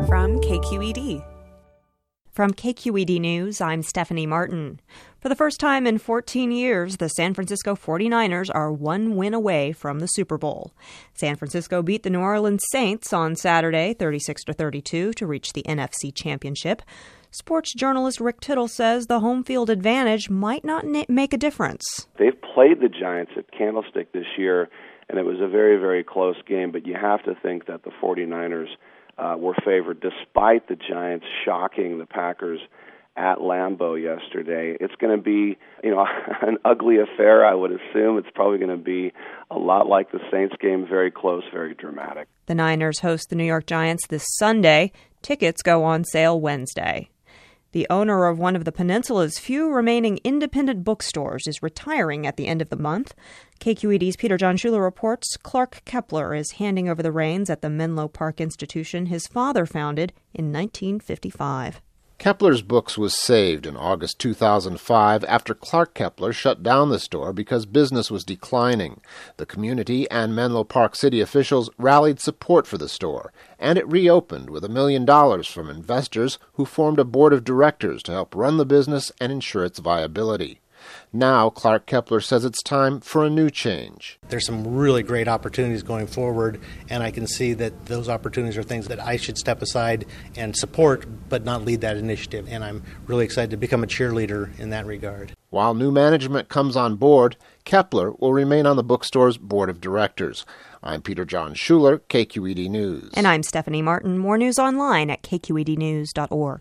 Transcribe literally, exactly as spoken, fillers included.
from K Q E D. From K Q E D News, I'm Stephanie Martin. For the first time in fourteen years, the San Francisco forty-niners are one win away from the Super Bowl. San Francisco beat the New Orleans Saints on Saturday, thirty-six to thirty-two, to reach the N F C Championship. Sports journalist Rick Tittle says the home field advantage might not na- make a difference. They've played the Giants at Candlestick this year, and it was a very, very close game, but you have to think that the forty-niners uh, were favored despite the Giants shocking the Packers at Lambeau yesterday. It's going to be, you know, an ugly affair, I would assume. It's probably going to be a lot like the Saints game, very close, very dramatic. The Niners host the New York Giants this Sunday. Tickets go on sale Wednesday. The owner of one of the peninsula's few remaining independent bookstores is retiring at the end of the month. K Q E D's Peter John Schuler reports Clark Kepler is handing over the reins at the Menlo Park institution his father founded in nineteen fifty-five. Kepler's Books was saved in August two thousand five after Clark Kepler shut down the store because business was declining. The community and Menlo Park city officials rallied support for the store, and it reopened with a million dollars from investors who formed a board of directors to help run the business and ensure its viability. Now, Clark Kepler says it's time for a new change. There's some really great opportunities going forward, and I can see that those opportunities are things that I should step aside and support, but not lead that initiative. And I'm really excited to become a cheerleader in that regard. While new management comes on board, Kepler will remain on the bookstore's board of directors. I'm Peter John Schuler, K Q E D News. And I'm Stephanie Martin. More news online at K Q E D news dot org.